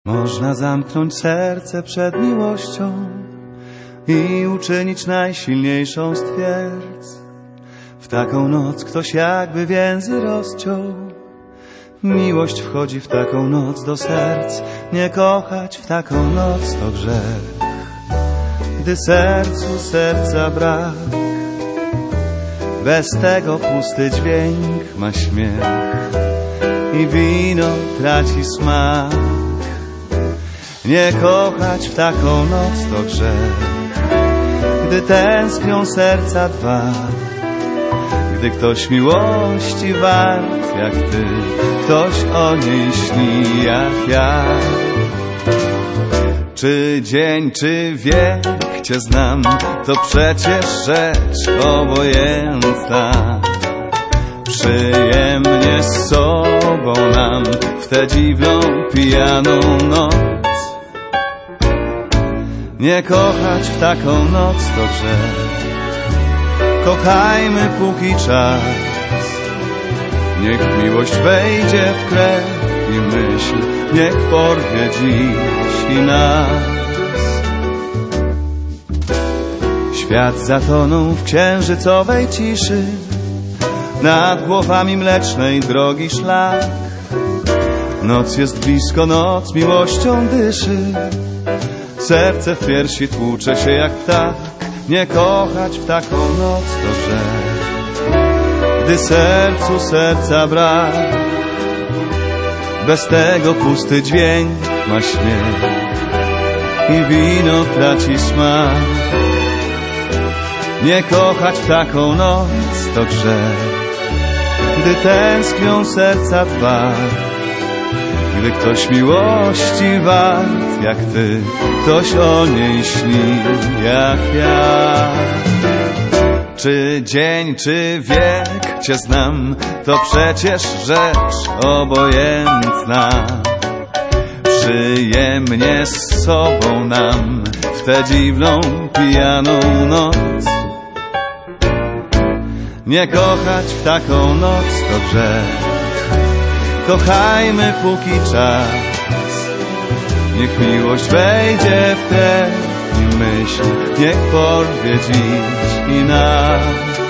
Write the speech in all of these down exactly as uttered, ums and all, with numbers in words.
Można zamknąć serce przed miłością i uczynić najsilniejszą z twierdz. W taką noc ktoś jakby więzy rozciął. Miłość wchodzi w taką noc do serc. Nie kochać w taką noc to grzech, gdy sercu serca brak. Bez tego pusty dźwięk ma śmiech i wino traci smak. Nie kochać w taką noc to grzech, gdy tęsknią serca dwa. Gdy ktoś miłości wart jak ty, ktoś o niej śni jak ja. Czy dzień, czy wiek cię znam, to przecież rzecz obojętna. Przyjemnie z sobą nam w tę dziwną, pijaną noc. Nie kochać w taką noc to grzech. Kochajmy póki czas. Niech miłość wejdzie w krew i myśl, niech porwie dziś i nas. Świat zatonął w księżycowej ciszy, nad głowami mlecznej drogi szlak. Noc jest blisko, noc miłością dyszy. Serce w piersi tłucze się jak ptak. Nie kochać w taką noc to grzech, gdy sercu serca brak. Bez tego pusty dźwięk ma śmiech i wino traci smak. Nie kochać w taką noc to grzech, gdy tęsknią serca dwa. Gdy ktoś miłości wart jak ty, ktoś o niej śni jak ja. Czy dzień, czy wiek cię znam, to przecież rzecz obojętna. Przyjemnie z sobą nam w tę dziwną, pijaną noc. Nie kochać w taką noc to grzech. Kochajmy póki czas. Niech miłość wejdzie w krew i myśl, niech porwie dziś i nas.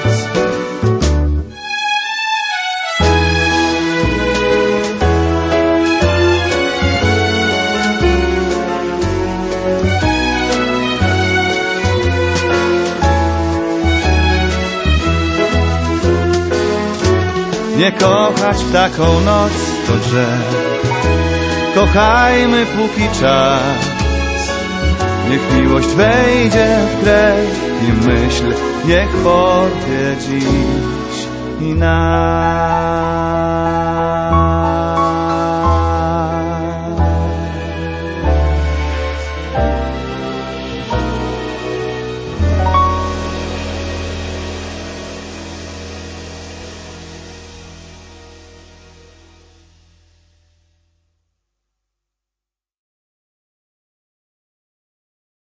Nie kochać w taką noc to grzech. Kochajmy póki czas. Niech miłość wejdzie w krew i myśl, niech porwie dziś i nas.